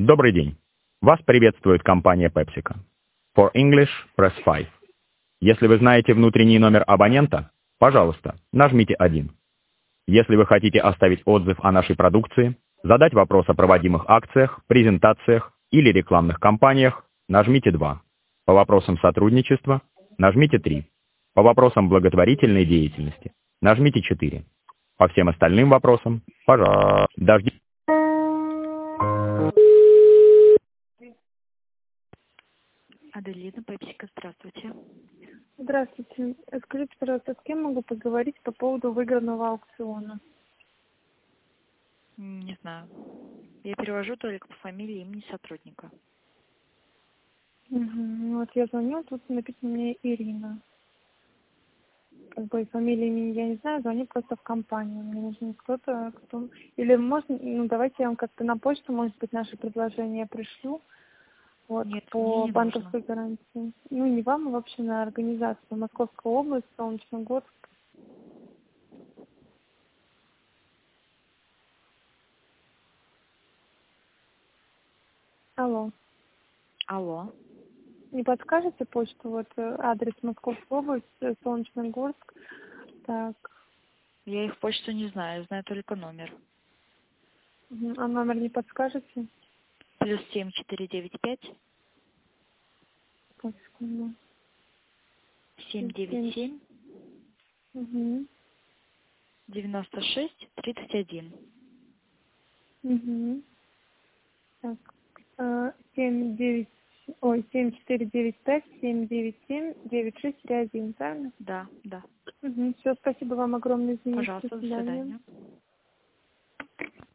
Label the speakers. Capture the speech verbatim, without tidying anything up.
Speaker 1: Добрый день. Вас приветствует компания PepsiCo. For English, press five. Если вы знаете внутренний номер абонента, пожалуйста, нажмите один. Если вы хотите оставить отзыв о нашей продукции, задать вопрос о проводимых акциях, презентациях или рекламных кампаниях, нажмите два. По вопросам сотрудничества, нажмите три. По вопросам благотворительной деятельности, нажмите четыре. По всем остальным вопросам, пожалуйста, дождитесь.
Speaker 2: Аделина, Пепсика, здравствуйте.
Speaker 3: Здравствуйте. Скажите, пожалуйста, с кем могу поговорить по поводу выигранного аукциона?
Speaker 2: Не знаю. Я перевожу только по фамилии и имени сотрудника.
Speaker 3: Угу. Вот я звоню, тут написано мне Ирина. Как бы фамилии, имени я не знаю, звоню просто в компанию. Мне нужен кто-то, кто... Или можно, ну давайте я вам как-то на почту, может быть, наши предложения пришлю. Вот,
Speaker 2: Нет,
Speaker 3: по
Speaker 2: мне не
Speaker 3: банковской
Speaker 2: нужно.
Speaker 3: гарантии. Ну, не вам, а вообще на организацию. Московская область, Солнечногорск. Алло.
Speaker 2: Алло.
Speaker 3: Не подскажете почту? Вот э, адрес Московская область, э, Солнечногорск. Так.
Speaker 2: Я их почту не знаю, я знаю только номер.
Speaker 3: Мгм. А номер не подскажете?
Speaker 2: Плюс семь четыре девять пять
Speaker 3: Так, секунду.
Speaker 2: семь девять семь
Speaker 3: Угу.
Speaker 2: девяносто шесть тридцать один.
Speaker 3: Угу. Так. э, семь девять, ой, семь четыре девять пять семь девять семь девять шесть три один, правильно?
Speaker 2: Да, да.
Speaker 3: Угу. Все, спасибо вам огромное, извините, до
Speaker 2: Пожалуйста, до
Speaker 3: свидания.
Speaker 2: свидания.